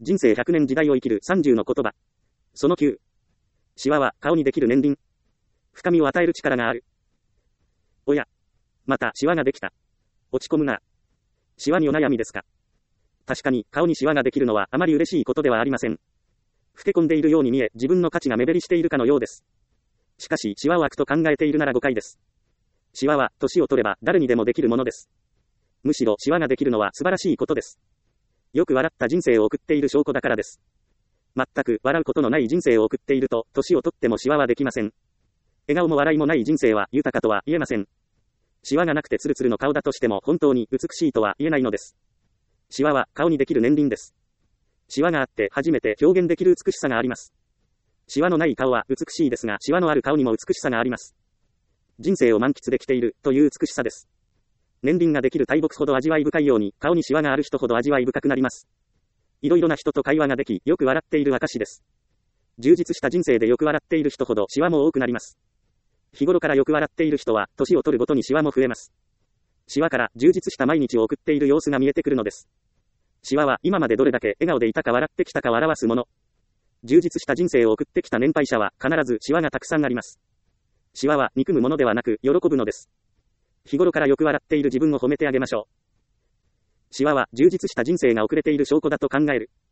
人生100年時代を生きる30の言葉。その9。シワは顔にできる年輪。深みを与える力がある。おや。またシワができた。落ち込むな。シワにお悩みですか。確かに顔にシワができるのはあまり嬉しいことではありません。老け込んでいるように見え、自分の価値が目減りしているかのようです。しかしシワを悪と考えているなら誤解です。シワは年を取れば誰にでもできるものです。むしろシワができるのは素晴らしいことです。よく笑った人生を送っている証拠だからです。全く笑うことのない人生を送っていると、年を取ってもシワはできません。笑顔も笑いもない人生は豊かとは言えません。シワがなくてツルツルの顔だとしても本当に美しいとは言えないのです。シワは顔にできる年輪です。シワがあって初めて表現できる美しさがあります。シワのない顔は美しいですが、シワのある顔にも美しさがあります。人生を満喫できているという美しさです。年輪ができる大木ほど味わい深いように、顔にシワがある人ほど味わい深くなります。いろいろな人と会話ができ、よく笑っている証です。充実した人生でよく笑っている人ほどシワも多くなります。日頃からよく笑っている人は、年を取るごとにシワも増えます。シワから充実した毎日を送っている様子が見えてくるのです。シワは今までどれだけ笑顔でいたか笑ってきたかを表すもの。充実した人生を送ってきた年配者は必ずシワがたくさんあります。シワは憎むものではなく喜ぶのです。日頃からよく笑っている自分を褒めてあげましょう。シワは充実した人生が遅れている証拠だと考える。